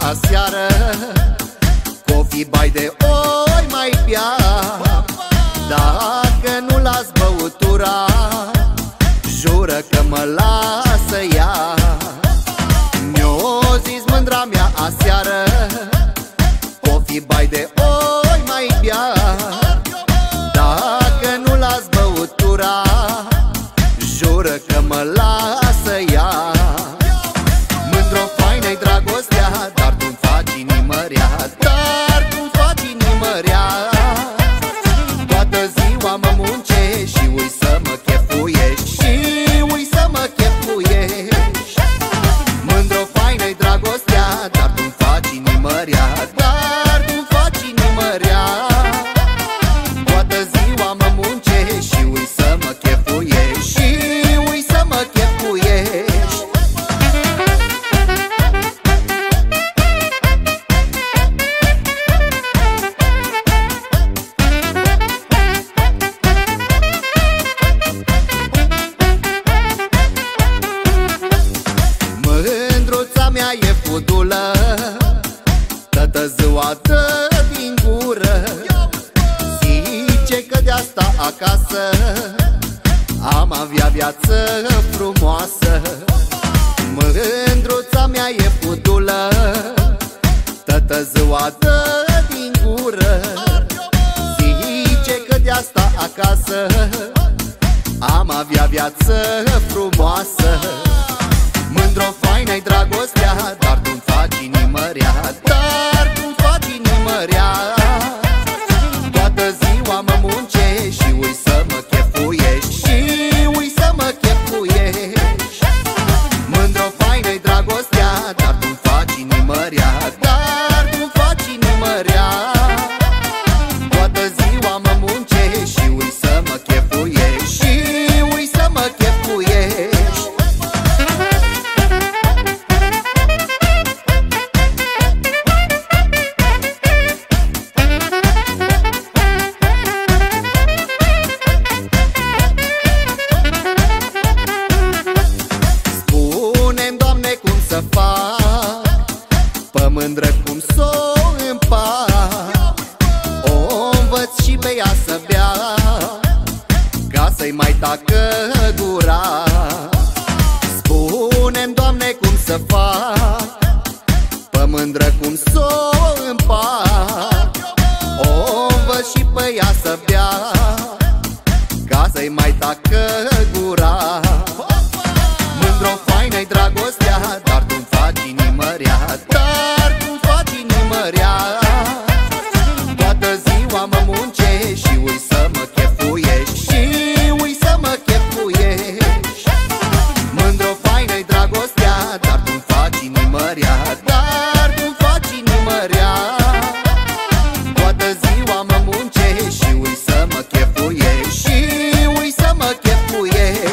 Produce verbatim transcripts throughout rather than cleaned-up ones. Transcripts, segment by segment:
aseară, cofi bai de ori mai bea. Dacă nu las băutura, jură că mă lasă ea. Mi-o zis mândra mea aseară, cofi bai de ori mai bea. Dacă nu las băutura, jură că mă lasă ea. Mândro faină-i dragostea, dar tu-mi faci inimă rea, dar tu-mi faci inimă rea. Toată ziua mă muncești și ui să mă chefuiești, și ui să mă chefuiești. Mândro faină-i dragostea, dar tu-mi faci inimă rea, dar tu-mi faci inimă rea. Toată ziua mă muncești și ui să mă chefuiești, și ui să mă chefuiești. Mândruța mea e fudulă, toată ziua dă din gură. Zice că de asta acasă am avea viață frumoasă. Mândruța mea e fudulă, toată ziua dă din gură. Zice că de asta acasă am avea viață frumoasă. Mândro faină-i dragostea, dar tu-mi faci inimă rea, dar tu-mi faci inimă rea. Toată ziua mă muncești și ui să mă chefuiești, și ui să mă chefuiești. Mândro faină-i dragostea, dar tu-mi faci inimă rea, dar tu-mi faci inimă rea. Toată ziua mă muncești și ui să mă chefuiești, și ui să mă chefuiești. Spune-mi, Doamne, cum să fac, pe mândră cum s-o împac. O învăț și pe ea să bea, ca să-i mai tacă gura. Spune-mi, Doamne, cum să fac, pe mândră cum s-o împac. O învăț și pe ea să bea, ca să-i mai tacă gura. Mândro faină-i dragostea, dar tu-mi faci inimă rea, dar tu-mi faci inimă rea. Toată ziua mă muncești și ui să mă chefuiești, și ui să mă chefuiești. Mândro faină-i dragostea, dar tu-mi faci inimă rea, dar tu-mi faci inimă rea. Toată ziua mă muncești și ui să mă chefuiești, și ui să mă chefuiești.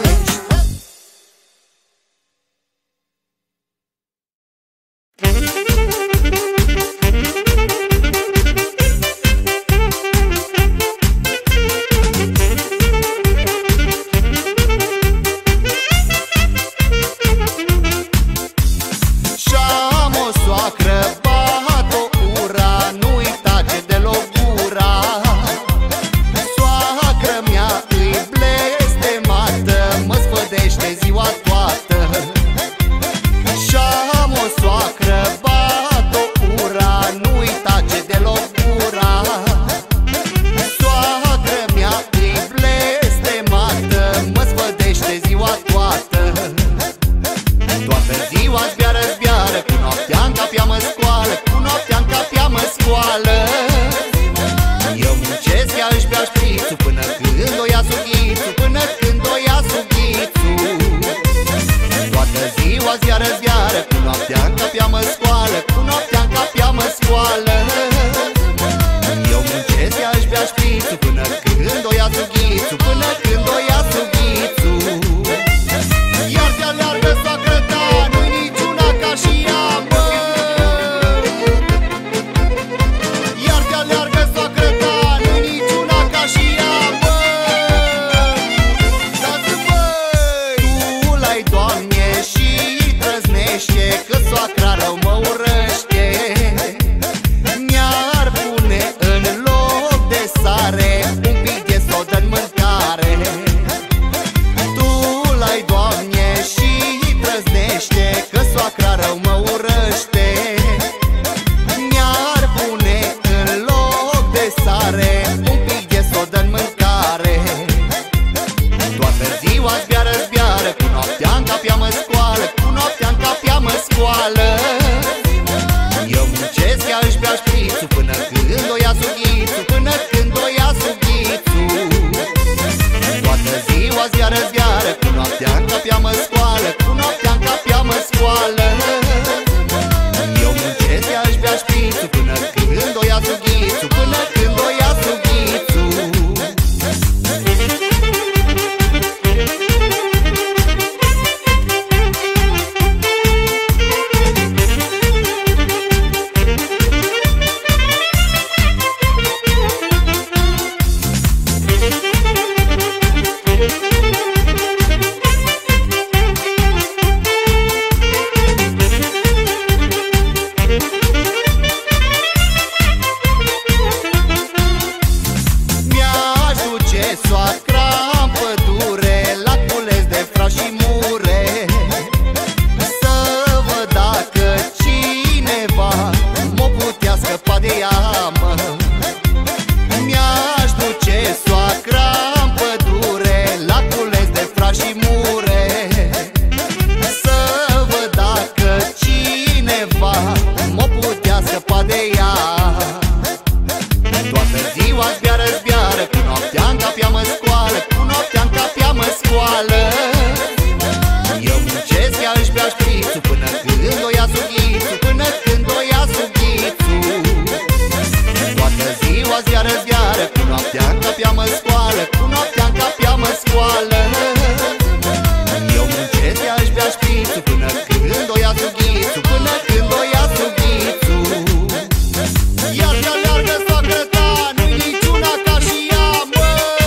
Și-am o soacră, bat-o ura, nu uita ce deloc gura. Soacră mea îi blestemată, mă sfădește ziua toată. Și-am o soacră, bat-o ura, nu uita ce deloc gura. Soacră mea îi blestemată, mă sfădește ziua toată. Toată ziua zbiară, zbiară, cu noaptea-n cap ea mă scoală, cu noaptea-n cap ea mă scoală. Eu muncesc, ea își bea șprițul, până când o ia sughițul, până când o ia sughițul. Toată ziua zbiară, zbiară, cu noaptea-n cap ea mă scoală, cu noaptea-n cap ea mă scoală. Eu muncesc, ea își bea șprițul, până când o ia sughițul, până când o ia sughițul. Iar te aleargă soacră ta, nu-i niciuna ca și ea, mă. Iar te aleargă soacră ta, nu-i niciuna ca și ea, mă. Dați-mă! Tu l-ai, Doamne, și trăznește, că soacră bea șprițul, până când o ia sughițul, până când o ia sughițul. Toată ziua zbiară, zbiară, cu noaptea-n capia mă scoală, cu noaptea-n capia mă scoală. Eu muncesc, ea își bea șprițul, până când o ia sughițul, până când o ia sughițul. Soacra-n pădure, la cules de frași și mure, să văd dacă cineva m-o putea scăpa de ea, mă. Mi-aș duce soacra-n pădure, la cules de frași și mure, să văd dacă cineva m-o putea scăpa de ea. Toată ziua zbiară, zbiară, cu noaptea-n capia mă scoală, cu noaptea-n capia mă scoală. Eu muncesc, ea își bea șprițul, până când o ia sughițul, până când o ia sughițul. Toată ziua zbiară, zbiară, cu noaptea-n capia mă scoală, cu noaptea-n capia mă scoală. Eu muncesc, ea își bea șprițul, până când o ia sughițul, până când o ia sughițul. Ia te aleargă, soacră ta, nu-i niciuna ca și ea, mă.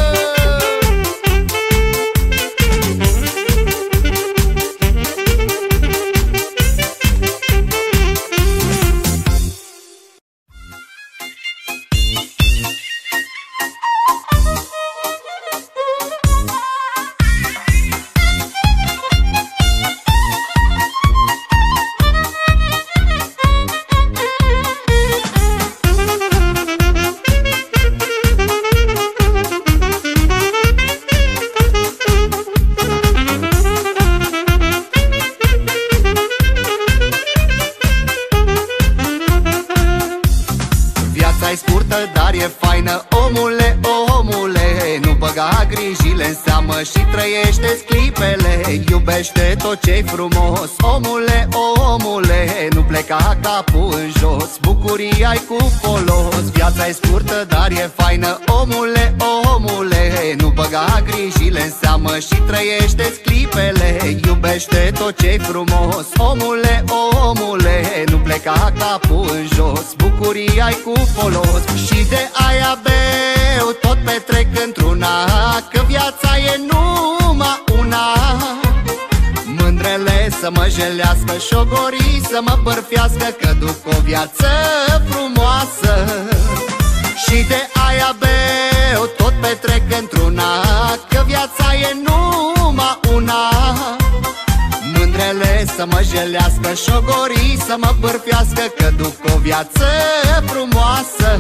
Viața-i scurtă, dar e faină, omule, omule. Nu băga grijile în seamă și trăiește-ți clipele. Iubește tot ce-i frumos, omule, omule. Nu pleca capul în jos, bucuria-i cu folos. Viața-i scurtă, dar e faină, omule, omule. Nu băga grijile în seamă și trăiește-ți clipele. Iubește tot ce-i frumos, omule, omule. Nu pleca capul în jos, bucuria-i cu folos. Și de aia beu, tot petrec într-una, că viața e numai una. Mândrele să mă jelească, șogorii să mă bărfească, că duc o viață frumoasă. Și de aia beu, tot petrec într-una, că viața e numai una. Mândrele să mă jelească, șogorii să mă bârfească, că duc o viață frumoasă.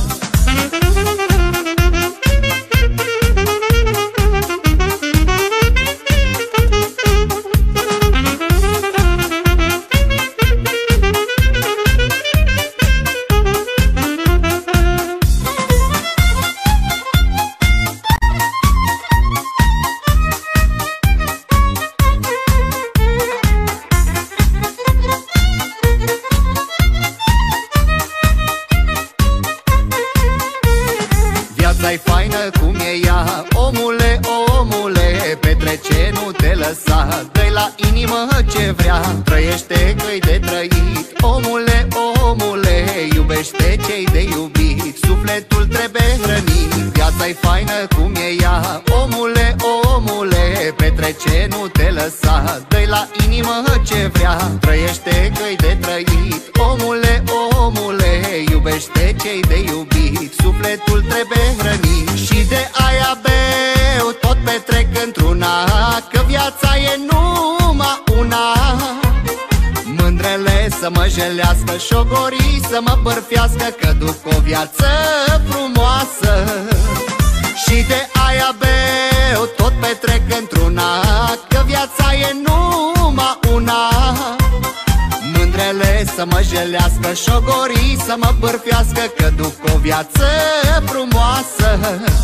Viața-i faină cum e ea, omule, omule. Petrece, nu te lăsa, dă-i la inimă ce vrea. Trăiește că-i de trăit, omule, omule. Iubește ce-i de iubit, sufletul trebuie hrănit. Viața-i faină cum e ea, omule, omule. Petrece, nu te lăsa, dă-i la inimă ce vrea. Trăiește că-i de trăit, omule, omule. Iubește ce-i de iubit, sufletul trebuie hrănit. Și de aia beu, tot petrec într-una, că viața e numai una. Mândrele să mă jelească, șogorii să mă bărfească, că duc o viață frumoasă. Și de aia beu, tot petrec într-una, că viața e numai una. Mândrele Mândrele să mă jelească, șogorii să mă bârfească, că duc o viață frumoasă.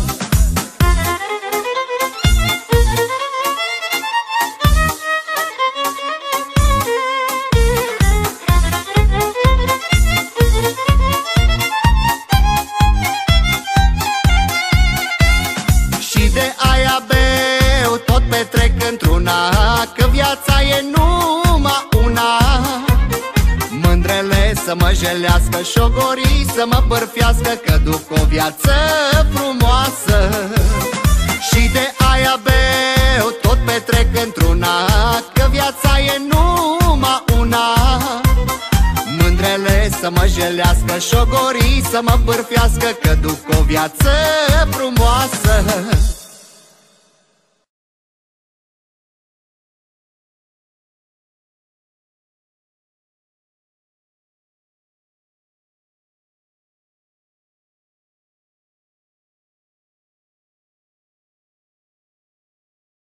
Și de aia beu, tot petrec într-una, că viața e numai una. Mândrele să mă jelească, șogorii să mă bârfească, că duc o viață frumoasă. Și de aia beu, tot petrec într-una, că viața e numai una. Mândrele să mă jelească, șogorii să mă bârfească, că duc o viață frumoasă.